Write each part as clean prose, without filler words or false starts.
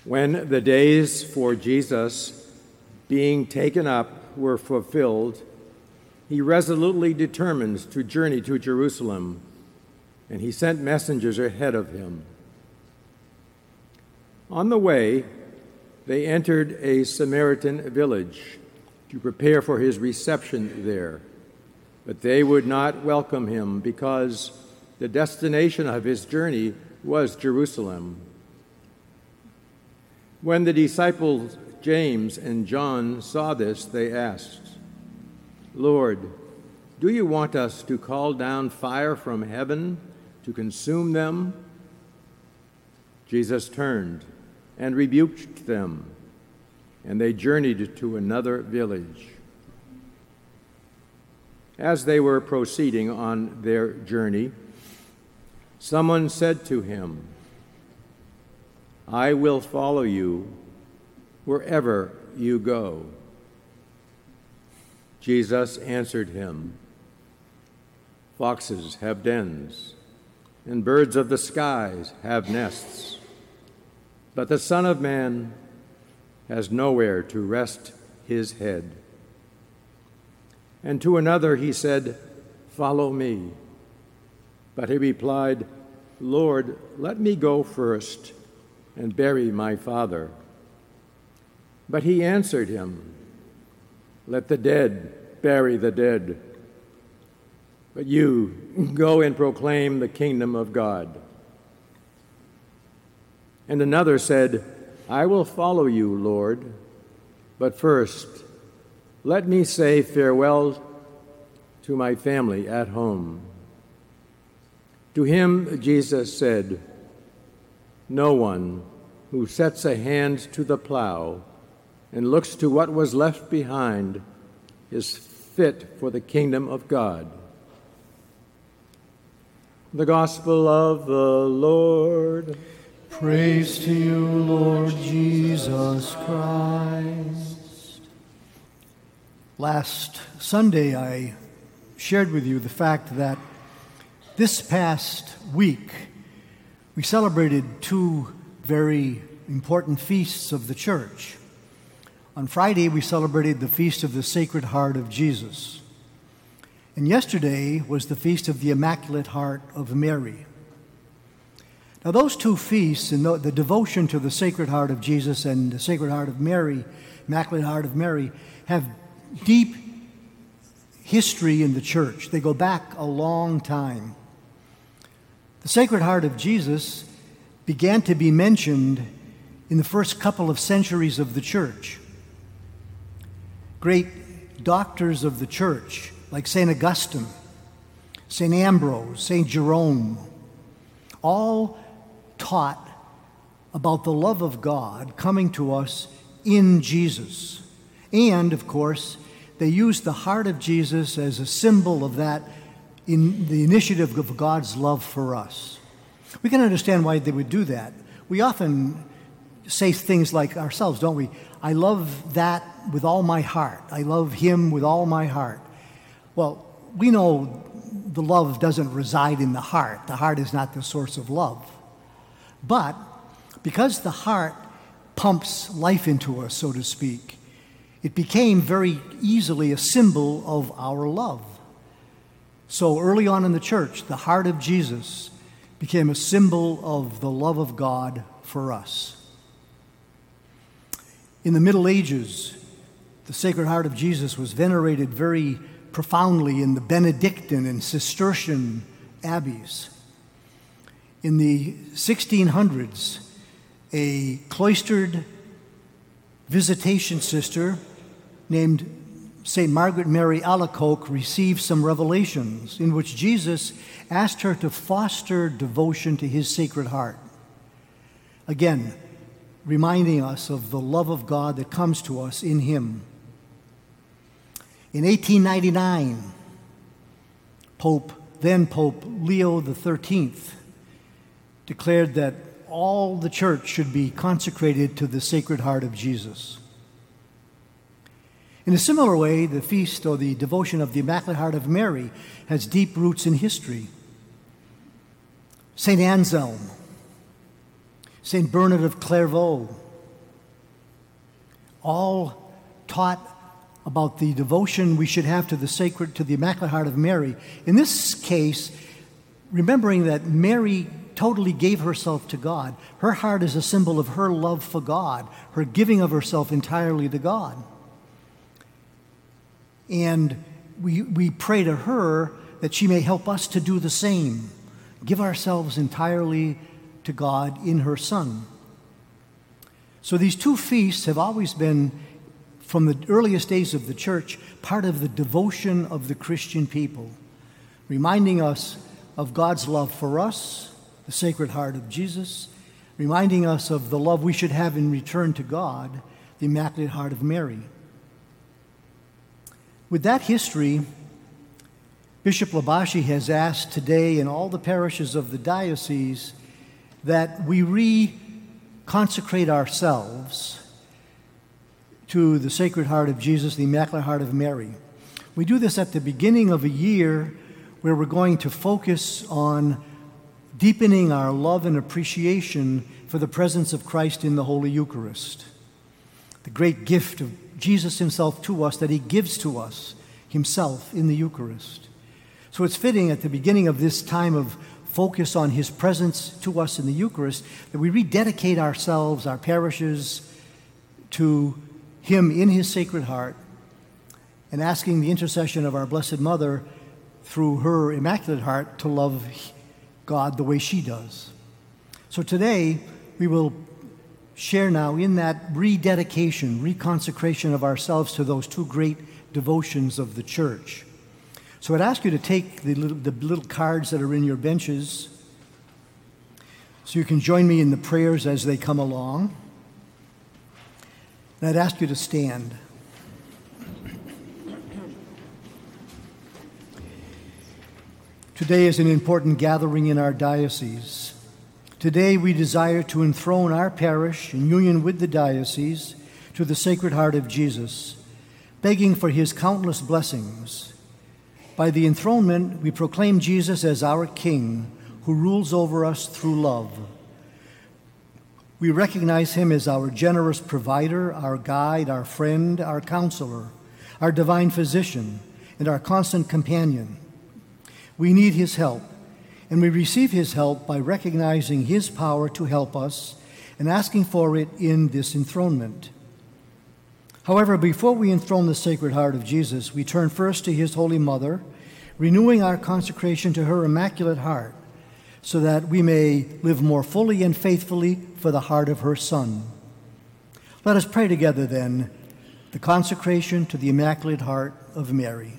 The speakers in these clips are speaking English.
When the days for Jesus being taken up were fulfilled, he resolutely determined to journey to Jerusalem, and he sent messengers ahead of him. On the way, they entered a Samaritan village to prepare for his reception there, but they would not welcome him because the destination of his journey was Jerusalem. When the disciples James and John saw this, they asked, "Lord, do you want us to call down fire from heaven to consume them?" Jesus turned and rebuked them, and they journeyed to another village. As they were proceeding on their journey, someone said to him, "I will follow you wherever you go." Jesus answered him, "Foxes have dens, and birds of the skies have nests, but the Son of Man has nowhere to rest his head." And to another he said, "Follow me." But he replied, "Lord, let me go first and bury my father." But he answered him, "Let the dead bury the dead, but you go and proclaim the kingdom of God." And another said, "I will follow you, Lord, but first let me say farewell to my family at home." To him Jesus said, "No one who sets a hand to the plow and looks to what was left behind is fit for the kingdom of God." The Gospel of the Lord. Praise to you, Lord Jesus Christ. Last Sunday, I shared with you the fact that this past week, we celebrated two very important feasts of the church. On Friday, we celebrated the Feast of the Sacred Heart of Jesus. And yesterday was the Feast of the Immaculate Heart of Mary. Now, those two feasts, and the devotion to the Sacred Heart of Jesus and the Sacred Heart of Mary, Immaculate Heart of Mary, have deep history in the church. They go back a long time. The Sacred Heart of Jesus began to be mentioned in the first couple of centuries of the church. Great doctors of the church, like St. Augustine, St. Ambrose, St. Jerome, all taught about the love of God coming to us in Jesus. And, of course, they used the heart of Jesus as a symbol of that in the initiative of God's love for us. We can understand why they would do that. We often say things like ourselves, don't we? "I love that with all my heart. I love him with all my heart." Well, we know the love doesn't reside in the heart. The heart is not the source of love. But because the heart pumps life into us, so to speak, it became very easily a symbol of our love. So early on in the church, the heart of Jesus became a symbol of the love of God for us. In the Middle Ages, the Sacred Heart of Jesus was venerated very profoundly in the Benedictine and Cistercian abbeys. In the 1600s, a cloistered visitation sister named St. Margaret Mary Alacoque received some revelations in which Jesus asked her to foster devotion to his Sacred Heart. Again, reminding us of the love of God that comes to us in him. In 1899, then Pope Leo XIII declared that all the church should be consecrated to the Sacred Heart of Jesus. In a similar way, the feast or the devotion of the Immaculate Heart of Mary has deep roots in history. St. Anselm, St. Bernard of Clairvaux, all taught about the devotion we should have to the Immaculate Heart of Mary. In this case, remembering that Mary totally gave herself to God, her heart is a symbol of her love for God, her giving of herself entirely to God. And we pray to her that she may help us to do the same, give ourselves entirely to God in her Son. So these two feasts have always been, from the earliest days of the Church, part of the devotion of the Christian people, reminding us of God's love for us, the Sacred Heart of Jesus, reminding us of the love we should have in return to God, the Immaculate Heart of Mary. With that history, Bishop Labashi has asked today in all the parishes of the diocese that we reconsecrate ourselves to the Sacred Heart of Jesus, the Immaculate Heart of Mary. We do this at the beginning of a year where we're going to focus on deepening our love and appreciation for the presence of Christ in the Holy Eucharist, the great gift of Jesus himself to us that he gives to us himself in the Eucharist. So it's fitting at the beginning of this time of focus on his presence to us in the Eucharist that we rededicate ourselves, our parishes, to him in his Sacred Heart, and asking the intercession of our Blessed Mother through her Immaculate Heart to love God the way she does. So today we will share now in that rededication, reconsecration of ourselves to those two great devotions of the Church. So I'd ask you to take the little cards that are in your benches so you can join me in the prayers as they come along. And I'd ask you to stand. Today is an important gathering in our diocese. Today we desire to enthrone our parish in union with the diocese to the Sacred Heart of Jesus, begging for his countless blessings. By the enthronement, we proclaim Jesus as our King, who rules over us through love. We recognize him as our generous provider, our guide, our friend, our counselor, our divine physician, and our constant companion. We need his help, and we receive his help by recognizing his power to help us and asking for it in this enthronement. However, before we enthrone the Sacred Heart of Jesus, we turn first to his Holy Mother, renewing our consecration to her Immaculate Heart, so that we may live more fully and faithfully for the heart of her Son. Let us pray together then, the consecration to the Immaculate Heart of Mary.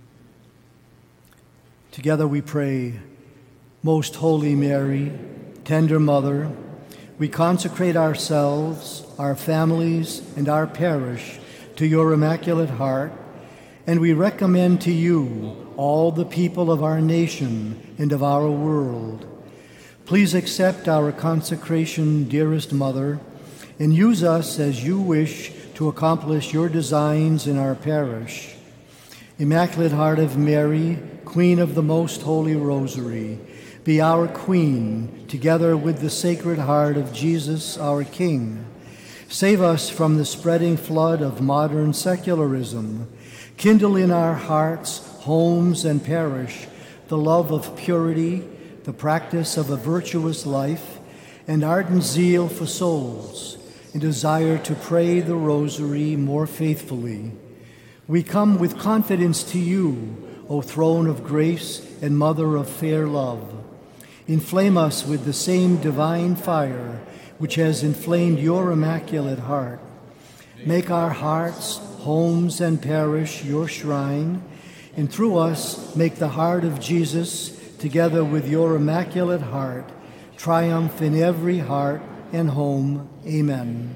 Together we pray, Most Holy Mary, tender Mother, we consecrate ourselves, our families, and our parish to your Immaculate Heart, and we recommend to you all the people of our nation and of our world. Please accept our consecration, dearest Mother, and use us as you wish to accomplish your designs in our parish. Immaculate Heart of Mary, Queen of the Most Holy Rosary, be our Queen, together with the Sacred Heart of Jesus, our King. Save us from the spreading flood of modern secularism. Kindle in our hearts, homes, and parish the love of purity, the practice of a virtuous life, and ardent zeal for souls, and desire to pray the Rosary more faithfully. We come with confidence to you, O throne of grace and Mother of fair love. Inflame us with the same divine fire which has inflamed your Immaculate Heart. Make our hearts, homes, and parish your shrine, and through us make the heart of Jesus, together with your Immaculate Heart, triumph in every heart and home. Amen.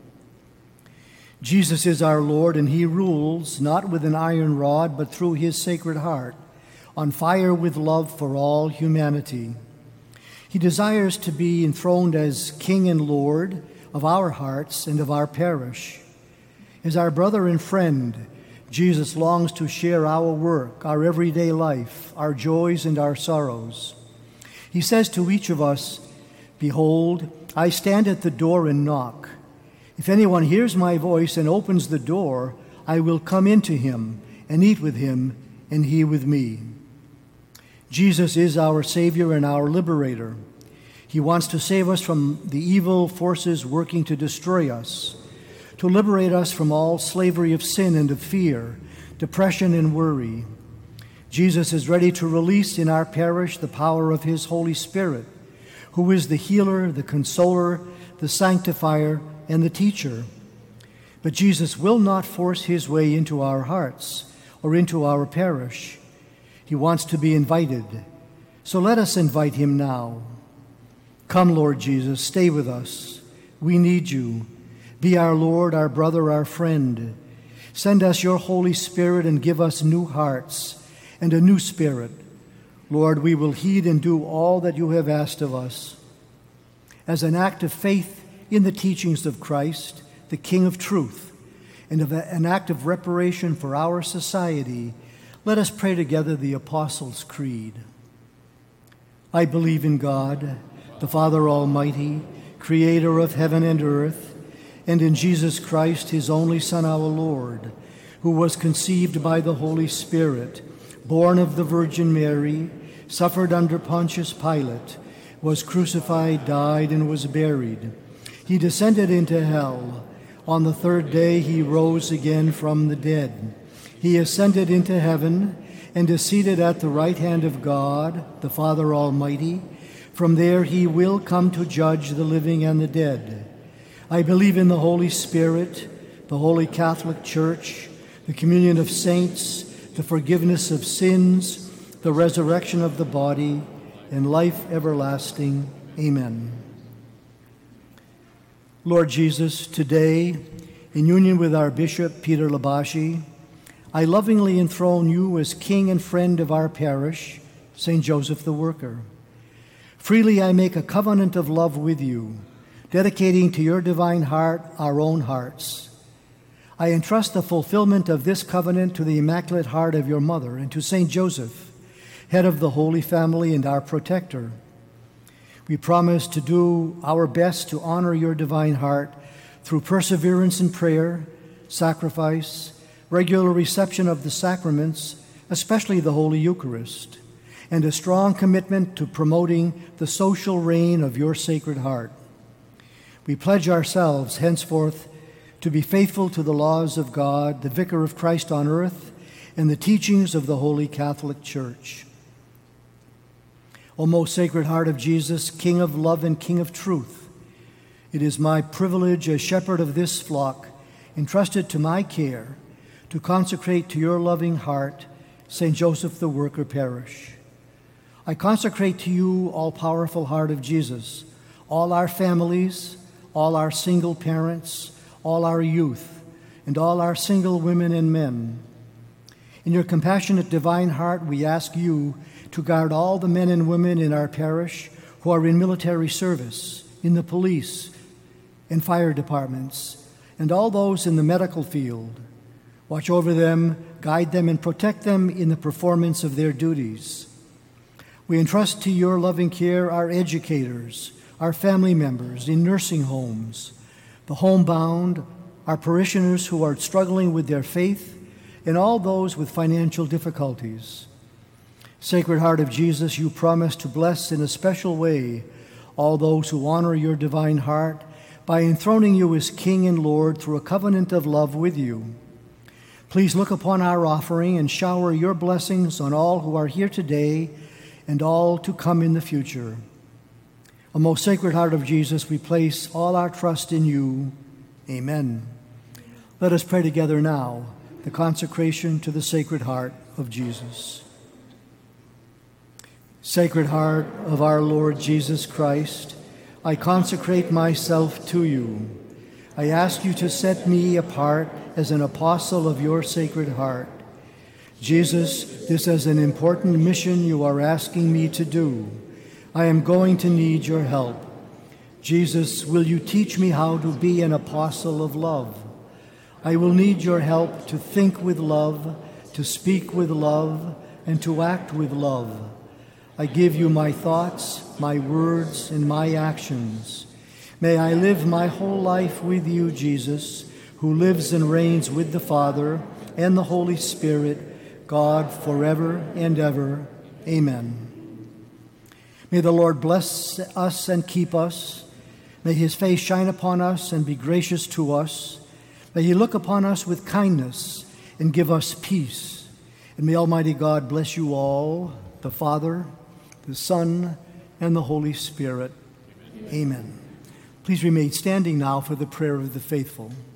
Jesus is our Lord, and he rules, not with an iron rod, but through his Sacred Heart, on fire with love for all humanity. He desires to be enthroned as King and Lord of our hearts and of our parish. As our brother and friend, Jesus longs to share our work, our everyday life, our joys and our sorrows. He says to each of us, Behold, I stand at the door and knock. If anyone hears my voice and opens the door, I will come into him and eat with him, and he with me. Jesus is our Savior and our liberator. He wants to save us from the evil forces working to destroy us, to liberate us from all slavery of sin and of fear, depression and worry. Jesus is ready to release in our parish the power of his Holy Spirit, who is the healer, the consoler, the sanctifier, and the teacher. But Jesus will not force his way into our hearts or into our parish. He wants to be invited. So let us invite him now. Come, Lord Jesus, stay with us. We need you. Be our Lord, our brother, our friend. Send us your Holy Spirit and give us new hearts and a new spirit. Lord, we will heed and do all that you have asked of us. As an act of faith in the teachings of Christ, the King of truth, and of an act of reparation for our society, let us pray together the Apostles' Creed. I believe in God, the Father Almighty, creator of heaven and earth, and in Jesus Christ, his only Son, our Lord, who was conceived by the Holy Spirit, born of the Virgin Mary, suffered under Pontius Pilate, was crucified, died, and was buried. He descended into hell. On the third day he rose again from the dead. He ascended into heaven and is seated at the right hand of God, the Father Almighty. From there he will come to judge the living and the dead. I believe in the Holy Spirit, the Holy Catholic Church, the communion of saints, the forgiveness of sins, the resurrection of the body, and life everlasting. Amen. Lord Jesus, today, in union with our Bishop, Peter Labashi, I lovingly enthrone you as King and friend of our parish, St. Joseph the Worker. Freely I make a covenant of love with you, dedicating to your divine heart our own hearts. I entrust the fulfillment of this covenant to the Immaculate Heart of your mother and to St. Joseph, head of the Holy Family and our protector. We promise to do our best to honor your divine heart through perseverance in prayer, sacrifice, regular reception of the sacraments, especially the Holy Eucharist, and a strong commitment to promoting the social reign of your Sacred Heart. We pledge ourselves henceforth to be faithful to the laws of God, the Vicar of Christ on earth, and the teachings of the Holy Catholic Church. O most Sacred Heart of Jesus, King of love and King of truth, it is my privilege as shepherd of this flock, entrusted to my care, to consecrate to your loving heart St. Joseph the Worker Parish. I consecrate to you, all-powerful Heart of Jesus, all our families, all our single parents, all our youth, and all our single women and men. In your compassionate divine heart, we ask you to guard all the men and women in our parish who are in military service, in the police and fire departments, and all those in the medical field. Watch over them, guide them, and protect them in the performance of their duties. We entrust to your loving care our educators, our family members in nursing homes, the homebound, our parishioners who are struggling with their faith, and all those with financial difficulties. Sacred Heart of Jesus, you promise to bless in a special way all those who honor your divine heart by enthroning you as King and Lord through a covenant of love with you. Please look upon our offering and shower your blessings on all who are here today and all to come in the future. O most Sacred Heart of Jesus, we place all our trust in you. Amen. Let us pray together now the consecration to the Sacred Heart of Jesus. Sacred Heart of our Lord Jesus Christ, I consecrate myself to you. I ask you to set me apart as an apostle of your Sacred Heart. Jesus, this is an important mission you are asking me to do. I am going to need your help. Jesus, will you teach me how to be an apostle of love? I will need your help to think with love, to speak with love, and to act with love. I give you my thoughts, my words, and my actions. May I live my whole life with you, Jesus, who lives and reigns with the Father and the Holy Spirit, God, forever and ever. Amen. May the Lord bless us and keep us. May his face shine upon us and be gracious to us. May he look upon us with kindness and give us peace. And may Almighty God bless you all, the Father, the Son, and the Holy Spirit. Amen. Please remain standing now for the prayer of the faithful.